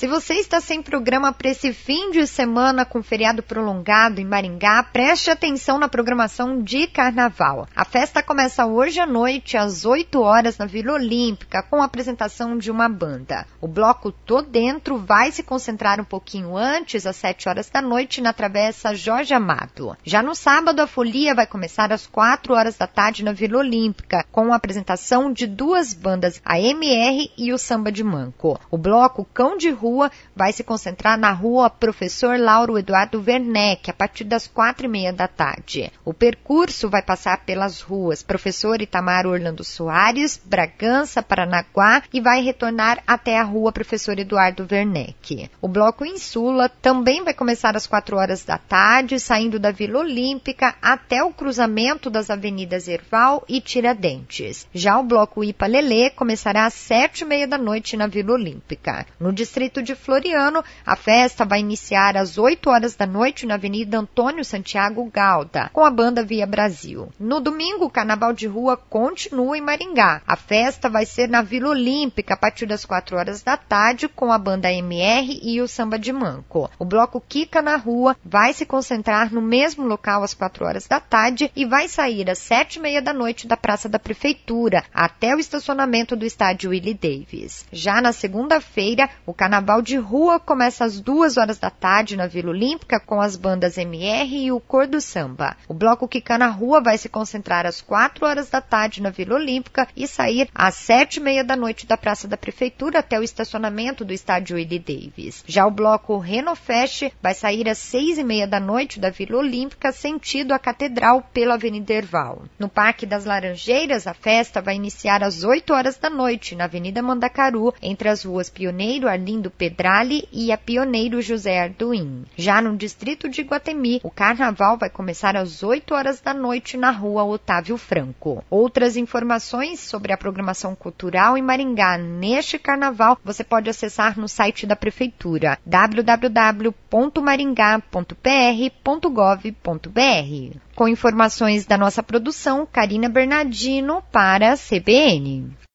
Se você está sem programa para esse fim de semana com feriado prolongado em Maringá, preste atenção na programação de carnaval. A festa começa hoje à noite, às 8 horas, na Vila Olímpica, com a apresentação de uma banda. O bloco Tô Dentro vai se concentrar um pouquinho antes, às 7 horas da noite, na Travessa Jorge Amado. Já no sábado, a folia vai começar às 4 horas da tarde na Vila Olímpica, com a apresentação de duas bandas, a MR e o Samba de Manco. O bloco Cão de Rua vai se concentrar na rua Professor Lauro Eduardo Werneck, a partir das 4h30 da tarde. O percurso vai passar pelas ruas Professor Itamar Orlando Soares, Bragança, Paranaguá e vai retornar até a rua Professor Eduardo Werneck. O bloco Insula também vai começar às 4 horas da tarde, saindo da Vila Olímpica até o cruzamento das avenidas Herval e Tiradentes. Já o bloco Ipa-Lelê começará às 7h30 da noite na Vila Olímpica. No distrito de Floriano, a festa vai iniciar às 8 horas da noite na Avenida Antônio Santiago Galda, com a banda Via Brasil. No domingo, o Carnaval de Rua continua em Maringá. A festa vai ser na Vila Olímpica a partir das 4 horas da tarde, com a banda MR e o Samba de Manco. O bloco Kika na Rua vai se concentrar no mesmo local às 4 horas da tarde e vai sair às 7h30 da noite da Praça da Prefeitura, até o estacionamento do estádio Willie Davis. Já na segunda-feira, o Carnaval de Rua começa às 2 horas da tarde na Vila Olímpica com as bandas MR e o Cor do Samba. O bloco Kika na Rua vai se concentrar às 4 horas da tarde na Vila Olímpica e sair às 7h30 da noite da Praça da Prefeitura até o estacionamento do estádio Willie Davis. Já o bloco Renofest vai sair às 6h30 da noite da Vila Olímpica, sentido a Catedral pela Avenida Herval. No Parque das Laranjeiras, a festa vai iniciar às 8 horas da noite na Avenida Mandacaru, entre as ruas Pioneiro Arlindo Pedrali e a Pioneiro José Arduim. Já no distrito de Iguatemi, o carnaval vai começar às 8 horas da noite na rua Otávio Franco. Outras informações sobre a programação cultural em Maringá neste carnaval você pode acessar no site da Prefeitura www.maringá.pr.gov.br. Com informações da nossa produção, Karina Bernardino para a CBN.